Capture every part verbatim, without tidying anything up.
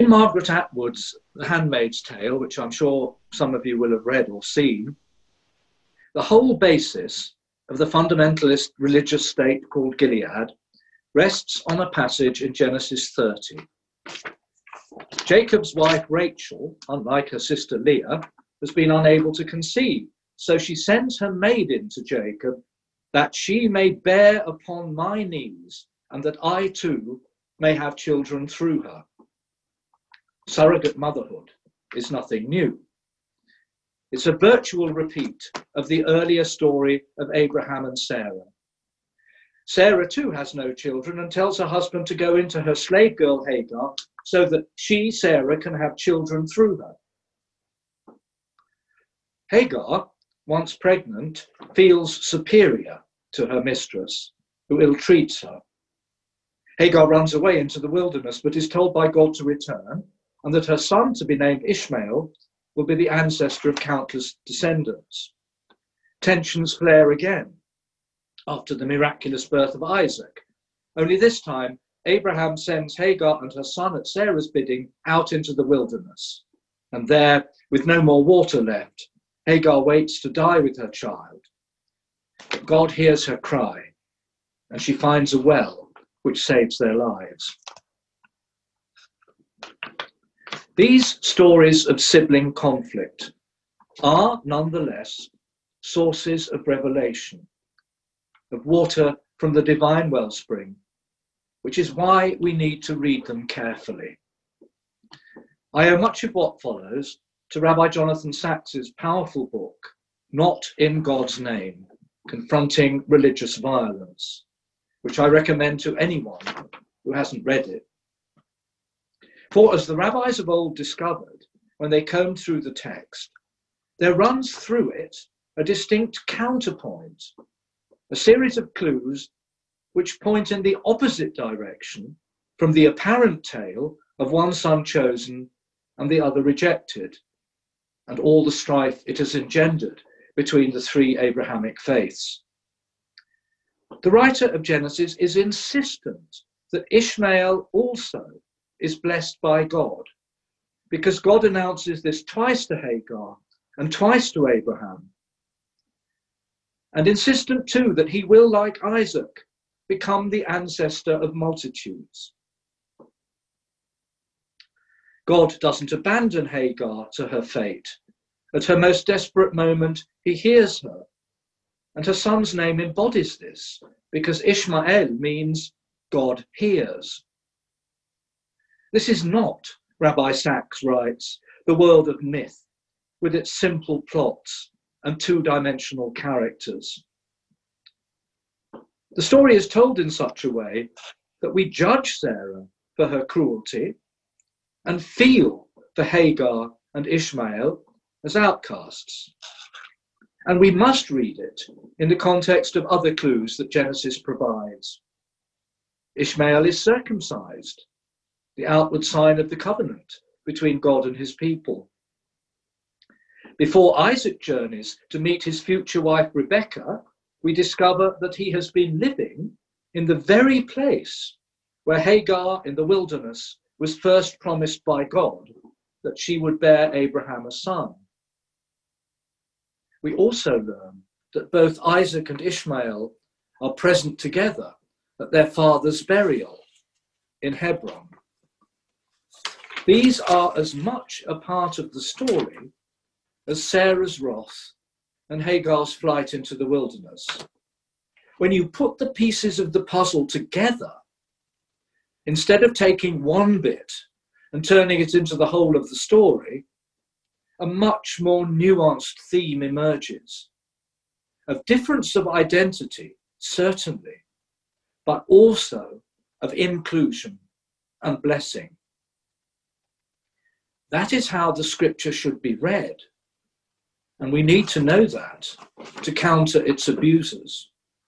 In Margaret Atwood's The Handmaid's Tale, which I'm sure some of you will have read or seen, the whole basis of the fundamentalist religious state called Gilead rests on a passage in Genesis thirty. Jacob's wife Rachel, unlike her sister Leah, has been unable to conceive, so she sends her maiden to Jacob that she may bear upon my knees and that I too may have children through her. Surrogate motherhood is nothing new. It's a virtual repeat of the earlier story of Abraham and Sarah. Sarah too has no children and tells her husband to go into her slave girl Hagar so that she, Sarah, can have children through her. Hagar, once pregnant, feels superior to her mistress, who ill-treats her. Hagar runs away into the wilderness, but is told by God to return, and that her son, to be named Ishmael, will be the ancestor of countless descendants. Tensions flare again after the miraculous birth of Isaac. Only this time, Abraham sends Hagar and her son at Sarah's bidding out into the wilderness. And there, with no more water left, Hagar waits to die with her child. But God hears her cry, and she finds a well which saves their lives. These stories of sibling conflict are, nonetheless, sources of revelation, of water from the divine wellspring, which is why we need to read them carefully. I owe much of what follows to Rabbi Jonathan Sacks's powerful book, Not in God's Name, Confronting Religious Violence, which I recommend to anyone who hasn't read it. For as the rabbis of old discovered, when they combed through the text, there runs through it a distinct counterpoint, a series of clues which point in the opposite direction from the apparent tale of one son chosen and the other rejected, and all the strife it has engendered between the three Abrahamic faiths. The writer of Genesis is insistent that Ishmael also is blessed by God, because God announces this twice to Hagar and twice to Abraham, and insistent too that he will, like Isaac, become the ancestor of multitudes. God doesn't abandon Hagar to her fate. At her most desperate moment, he hears her, and her son's name embodies this, because Ishmael means God hears. This is not, Rabbi Sacks writes, the world of myth, with its simple plots and two-dimensional characters. The story is told in such a way that we judge Sarah for her cruelty and feel for Hagar and Ishmael as outcasts. And we must read it in the context of other clues that Genesis provides. Ishmael is circumcised, the outward sign of the covenant between God and his people. Before Isaac journeys to meet his future wife Rebekah, we discover that he has been living in the very place where Hagar in the wilderness was first promised by God that she would bear Abraham a son. We also learn that both Isaac and Ishmael are present together at their father's burial in Hebron. These are as much a part of the story as Sarah's wrath and Hagar's flight into the wilderness. When you put the pieces of the puzzle together, instead of taking one bit and turning it into the whole of the story, a much more nuanced theme emerges of difference of identity, certainly, but also of inclusion and blessing. That is how the scripture should be read, and we need to know that to counter its abusers.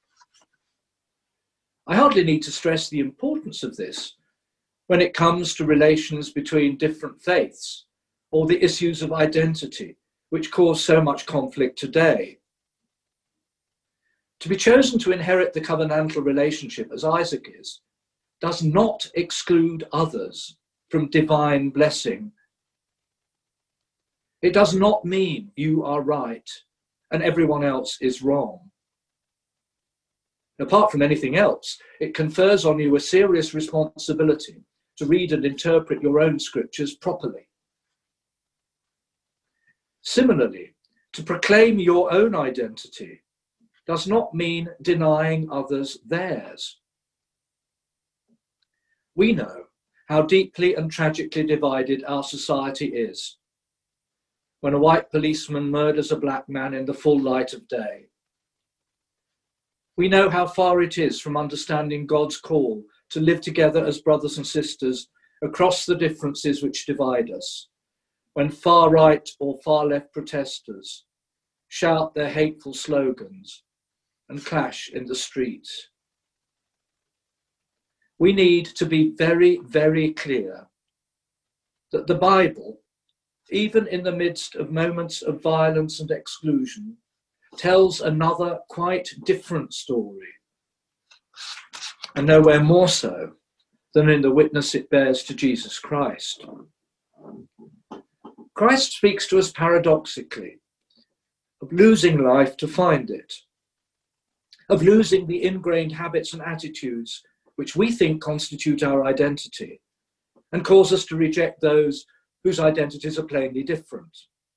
I hardly need to stress the importance of this when it comes to relations between different faiths or the issues of identity, which cause so much conflict today. To be chosen to inherit the covenantal relationship as Isaac is, does not exclude others from divine blessing. It does not mean you are right and everyone else is wrong. Apart from anything else, it confers on you a serious responsibility to read and interpret your own scriptures properly. Similarly, to proclaim your own identity does not mean denying others theirs. We know how deeply and tragically divided our society is. When a white policeman murders a black man in the full light of day. We know how far it is from understanding God's call to live together as brothers and sisters across the differences which divide us, when far-right or far-left protesters shout their hateful slogans and clash in the streets. We need to be very, very clear that the Bible, even in the midst of moments of violence and exclusion, tells another quite different story, and nowhere more so than in the witness it bears to Jesus Christ. Christ speaks to us paradoxically of losing life to find it, of losing the ingrained habits and attitudes which we think constitute our identity and cause us to reject those whose identities are plainly different,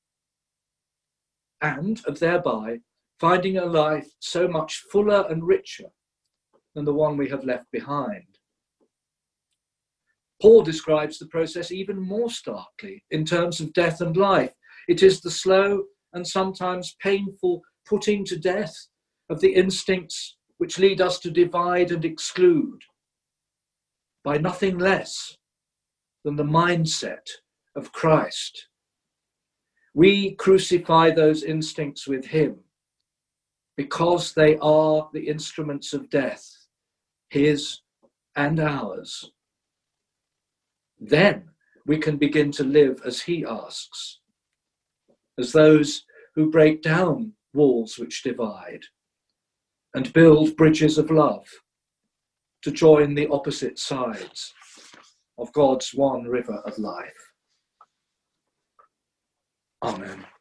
and of thereby finding a life so much fuller and richer than the one we have left behind. Paul describes the process even more starkly in terms of death and life. It is the slow and sometimes painful putting to death of the instincts which lead us to divide and exclude by nothing less than the mindset of Christ. We crucify those instincts with him because they are the instruments of death, his and ours. Then we can begin to live as he asks, as those who break down walls which divide and build bridges of love to join the opposite sides of God's one river of life. Amen.